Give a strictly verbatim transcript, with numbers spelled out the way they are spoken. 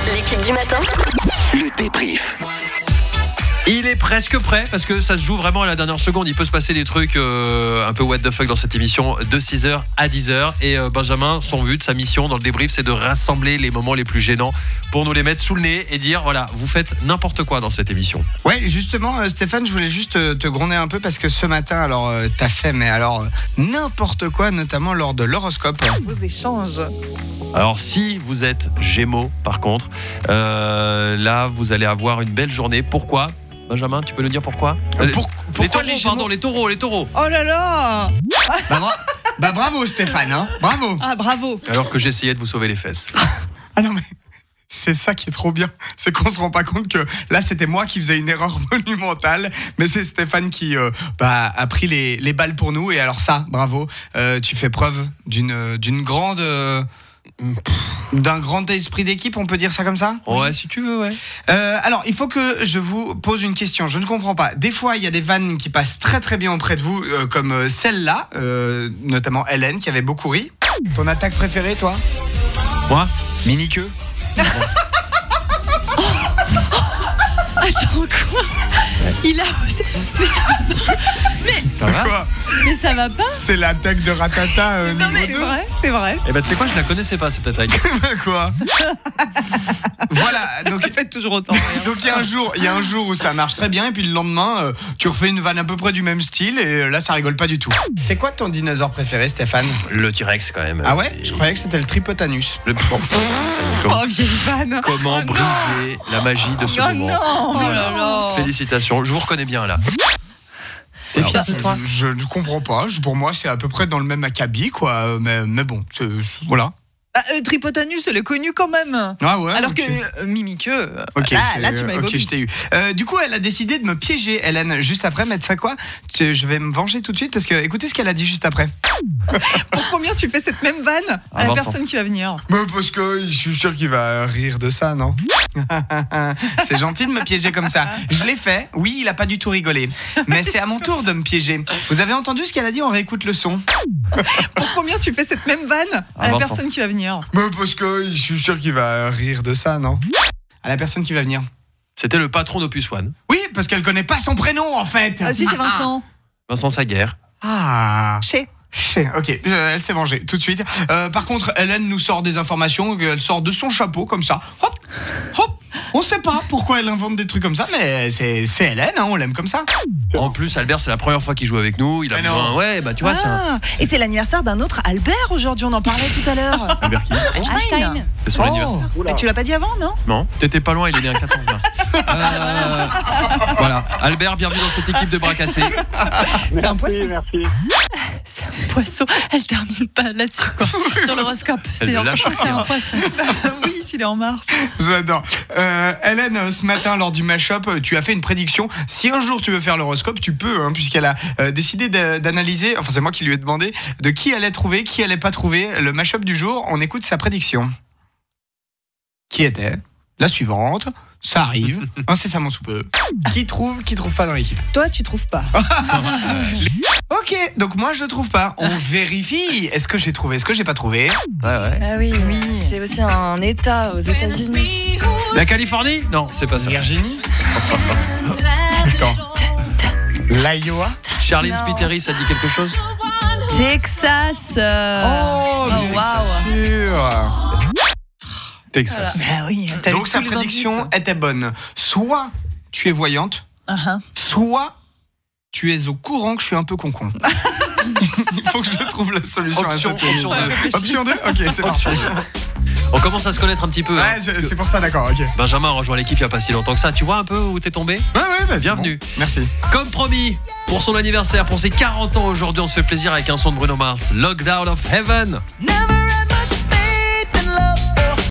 L'équipe du matin. Le débrief. Il est presque prêt parce que ça se joue vraiment à la dernière seconde. Il peut se passer des trucs euh, un peu what the fuck dans cette émission de six heures à dix heures. Et euh, Benjamin, son but, sa mission dans le débrief, c'est de rassembler les moments les plus gênants pour nous les mettre sous le nez et dire voilà, vous faites n'importe quoi dans cette émission. Ouais, justement, euh, Stéphane, je voulais juste te, te gronder un peu parce que ce matin, alors, euh, t'as fait, mais alors, euh, n'importe quoi, notamment lors de l'horoscope. Vos échanges. Alors si vous êtes Gémeaux, par contre, euh, là, vous allez avoir une belle journée. Pourquoi ? Benjamin, tu peux nous dire pourquoi ? Pour- Les pourquoi taureaux, les Gémeaux pardon, les taureaux, les taureaux. Oh là là. bah, bra- bah bravo Stéphane, hein, bravo. Ah bravo. Alors que j'essayais de vous sauver les fesses. Ah non mais c'est ça qui est trop bien, c'est qu'on se rend pas compte que là c'était moi qui faisais une erreur monumentale, mais c'est Stéphane qui euh, bah, a pris les, les balles pour nous. Et alors ça, bravo, euh, tu fais preuve d'une, d'une grande... euh, d'un grand esprit d'équipe, on peut dire ça comme ça ? Ouais, si tu veux, ouais. Euh, alors, il faut que je vous pose une question. Je ne comprends pas. Des fois, il y a des vannes qui passent très très bien auprès de vous, euh, comme celle-là, euh, notamment Hélène, qui avait beaucoup ri. Ton attaque préférée, toi ? Moi ? Mini-queue ? Attends, quoi ? Il a osé. Mais ça va pas. Ça va ? Quoi ? Mais ça va pas. C'est l'attaque de Ratata euh, Non niveau mais c'est deux. vrai, c'est vrai. Eh ben, tu sais quoi, je la connaissais pas cette attaque. Quoi ? Voilà, donc... Faites toujours autant. rire. Donc il y a un jour, il y a un jour où ça marche très bien et puis le lendemain, euh, tu refais une vanne à peu près du même style et là ça rigole pas du tout. C'est quoi ton dinosaure préféré, Stéphane ? Le T-Rex, quand même. Ah ouais ? Et- Je croyais que c'était le Tripotanus. Le... Bon, Oh vieille vanne. comment Oh, briser la magie de ce Oh moment. non, mais Oh là non. là. Félicitations, je vous reconnais bien là. T'es Alors, fier de toi ? je ne comprends pas. Je- Pour moi, c'est à peu près dans le même acabit, quoi. Mais, mais bon, c'est- voilà. Ah, euh, Tripotanus, elle est connue quand même. Ah ouais. Alors ok. que euh, Mimiqueux, euh, Ok, là, je- là tu m'as ok, évoqué. je t'ai eu. Euh, du coup, elle a décidé de me piéger, Hélène, juste après. Mais tu sais quoi ? Tu- Je vais me venger tout de suite parce que écoutez ce qu'elle a dit juste après. Pour combien tu fais cette même vanne à Ah, la Vincent. personne qui va venir ? Mais parce que je suis sûr qu'il va rire de ça, non ? C'est gentil de me piéger comme ça. Je l'ai fait. Oui, il a pas du tout rigolé. Mais c'est à mon tour de me piéger. Vous avez entendu ce qu'elle a dit ? On réécoute le son. Pour combien tu fais cette même vanne à Ah, la Vincent. personne qui va venir ? Mais parce que je suis sûr qu'il va rire de ça, non ? À la personne qui va venir. C'était le patron d'Opus One, Oui, parce qu'elle connaît pas son prénom en fait. Ah si, c'est Vincent. Vincent Saguerre. Ah. Chez. Chez. Ok, euh, elle s'est vengée tout de suite. Euh, par contre, Hélène nous sort des informations. Elle sort de son chapeau comme ça. Hop, hop. On sait pas pourquoi elle invente des trucs comme ça, mais c'est, c'est Hélène, hein, on l'aime comme ça. En plus, Albert, c'est la première fois qu'il joue avec nous. Il a Mais non. besoin. Ouais, bah tu vois, c'est un. Ah, et c'est l'anniversaire d'un autre Albert aujourd'hui, on en parlait tout à l'heure. Albert qui ? Einstein. C'est son anniversaire. Mais tu l'as pas dit avant, non ? Non, t'étais pas loin, il est né un quatorze mars. Euh, voilà, Albert, bienvenue dans cette équipe de bras cassés. C'est un poisson. Merci. C'est un poisson. Elle termine pas là-dessus, quoi. Sur l'horoscope. Elle C'est ne en lâche tout cas, c'est rien. un poisson. Oui, s'il est en mars. J'adore. Euh, Hélène, ce matin, lors du mash-up, tu as fait une prédiction. Si un jour tu veux faire l'horoscope, tu peux, hein, puisqu'elle a euh, décidé de- d'analyser, enfin c'est moi qui lui ai demandé, de qui allait trouver, qui allait pas trouver le mash-up du jour. On écoute sa prédiction. Qui était la suivante. Ça arrive, incessamment sous peu. Qui trouve, qui trouve pas dans l'équipe. Toi, tu trouves pas. Ok, donc moi je trouve pas. On vérifie. Est-ce que j'ai trouvé, est-ce que j'ai pas trouvé? Ouais, ouais. Ah oui, Oui. c'est aussi un État aux États-Unis. La Californie ? Non, c'est pas ça. Virginie. Attends. L'Iowa. Charlene Non. Spiteri, ça te dit quelque chose ? Texas. euh, Oh, oh, bien waouh. sûr. Texas. Ah oui, t'as Donc eu sa tous les prédiction indices. était bonne. Soit tu es voyante, Ah, ah. soit tu es au courant que je suis un peu concon. Il faut que je trouve la solution Option- à cette option deux. Option deux. Ok, c'est parti. On commence à se connaître un petit peu. hein, Ouais, je- parce que c'est pour ça, d'accord, ok. Benjamin a rejoint l'équipe il n'y a pas si longtemps que ça. Tu vois un peu où t'es tombé ? Ouais, ouais, bah, c'est Bienvenue. bon. Merci. Comme promis, pour son anniversaire, pour ses quarante ans aujourd'hui, on se fait plaisir avec un son de Bruno Mars, Locked Out of Heaven. Never